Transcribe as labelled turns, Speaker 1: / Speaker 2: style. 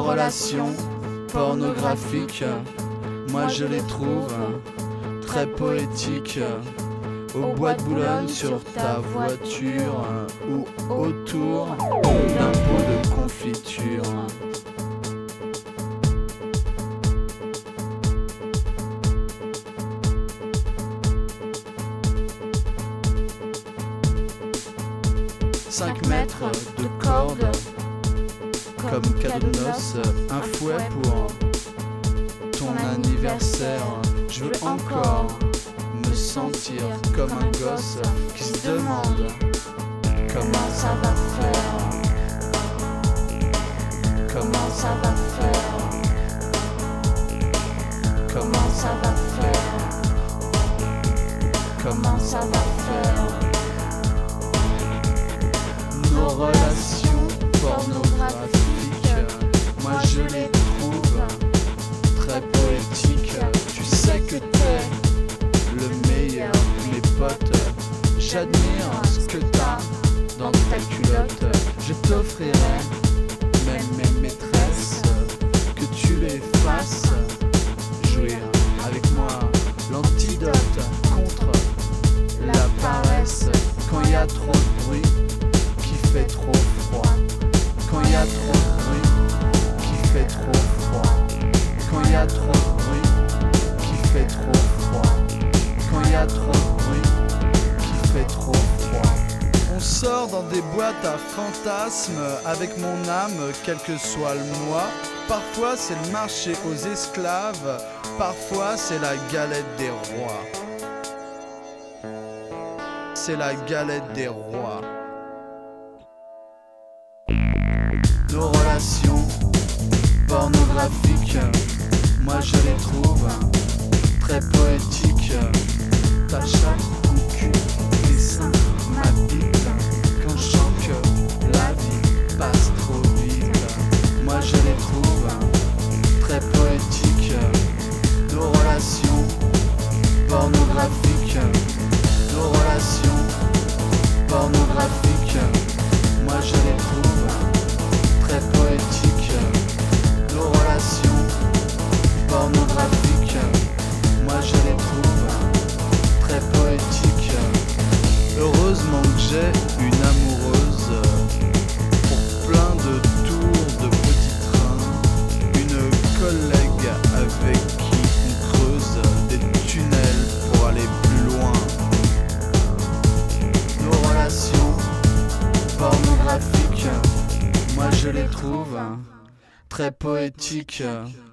Speaker 1: relations pornographiques, moi je les trouve très poétiques. Au bois de Boulogne, sur ta voiture ou autour d'un pot de confiture. Cinq mètres de corde, comme cadeau de noces, un fouet pour ton anniversaire. Je veux encore me sentir comme un gosse qui se demande comment ça va faire. Comment ça va faire. Comment ça va faire. Comment ça va faire. Nos relations pornographiques, moi je les trouve très poétiques. Tu sais que t'es le meilleur de mes potes. J'admire ce que t'as dans ta culotte. Je t'offrirai même mes maîtresses, que tu les fasses jouir avec moi l'antidote contre la paresse. Quand il y a trop de bruit qui fait trop froid. Quand il y a trop de bruit qui fait trop froid. Quand il y a trop de bruit qui fait trop froid. Quand il y a trop de bruit qui fait trop froid. On sort dans des boîtes à fantasmes avec mon âme, quel que soit le mois. Parfois c'est le marché aux esclaves, parfois c'est la galette des rois. C'est la galette des rois. Nos relations pornographiques, moi je les trouve très poétiques. Ta chatte, ton cul, tes seins, ma bite. Quand je sens que la vie passe trop vite, moi je les trouve très poétiques. Nos relations pornographiques, nos relations pornographiques, moi je les trouve très poétiques. Nos relations pornographiques, moi je les trouve très poétiques. Heureusement que j'ai une amoureuse pour plein de tours de petits trains, une collègue avec qui on creuse des tunnels pour aller plus loin. Nos relations pornographiques, moi je les trouve très poétiques.